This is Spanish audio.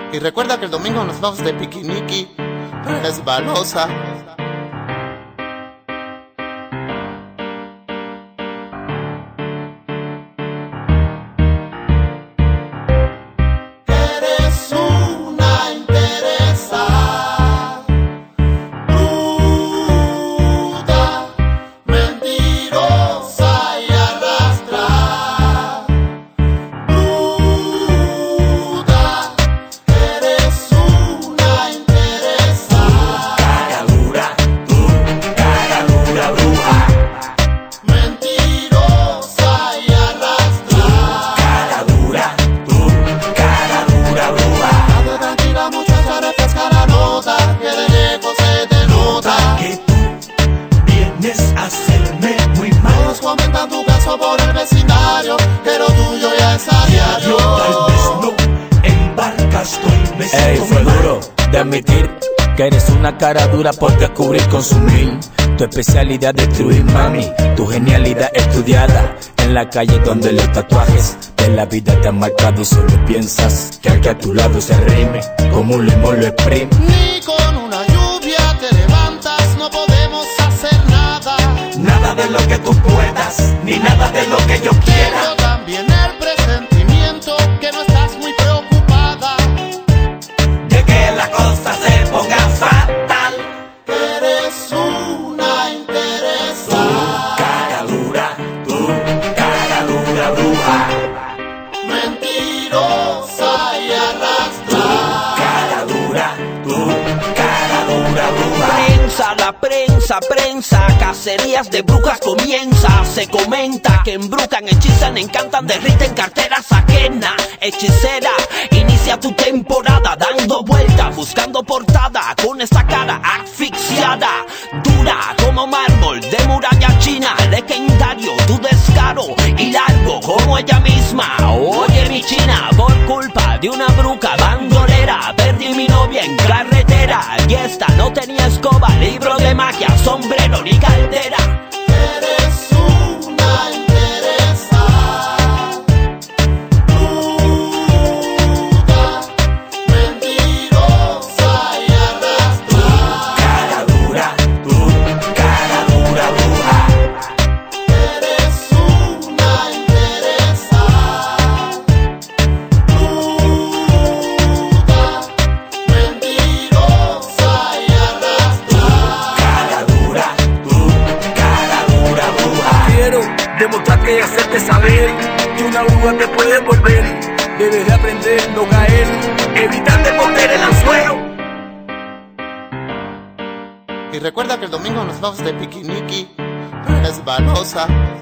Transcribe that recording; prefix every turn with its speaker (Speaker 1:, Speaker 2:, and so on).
Speaker 1: Y recuerda que el domingo nos vamos de piquiniqui, resbalosa. Eres una interesa, ruda, mentirosa y arrastra. Comentan tu caso por el vecindario, que lo tuyo ya es a diario.
Speaker 2: Tal vez no embarcas, me siento
Speaker 3: fue duro de admitir que eres una cara dura por descubrir, consumir. Tu especialidad destruir, mami. Tu genialidad estudiada en la calle donde los tatuajes de la vida te han marcado. Y solo piensas que al que a tu lado se rime como un limón lo exprime.
Speaker 1: Ni con una lluvia te levantas, no podemos hacer nada.
Speaker 2: Nada de lo que tú puedas, ni nada de lo que yo quiera.
Speaker 1: Tengo también el presentimiento que no estás muy preocupada
Speaker 2: de que la cosa se ponga fatal.
Speaker 1: Eres una interesa,
Speaker 2: tu cara dura, bruja.
Speaker 1: mentirosa y arrastra.
Speaker 2: Tu cara dura, bruja.
Speaker 4: Prensa, cacerías de brujas comienza. Se comenta que embrujan, hechizan, encantan, derriten carteras ajenas. Hechicera, inicia tu temporada dando vueltas, buscando portada con esta cara asfixiada, dura como mármol de muralla china. Legendario tu descaro y largo como ella misma. Oye mi china, por culpa de una bruja bandolera perdí mi novia en carretera, y esta no tenía escoba, libro de magia, sombrero ni caldera.
Speaker 1: Eres una interesa, ruda, mentirosa y arrastra.
Speaker 2: Tu cara dura, bruja.
Speaker 1: Eres una interesa, ruda, mentirosa y arrastra.
Speaker 2: Tu cara dura, bruja.
Speaker 3: Quiero demostrarte y hacerte saber que una bruja te puede volver. Debes de aprender, no caer, evitar de morder el anzuelo.
Speaker 1: Y recuerda que el domingo nos vamos de piquiniqui, resbalosa.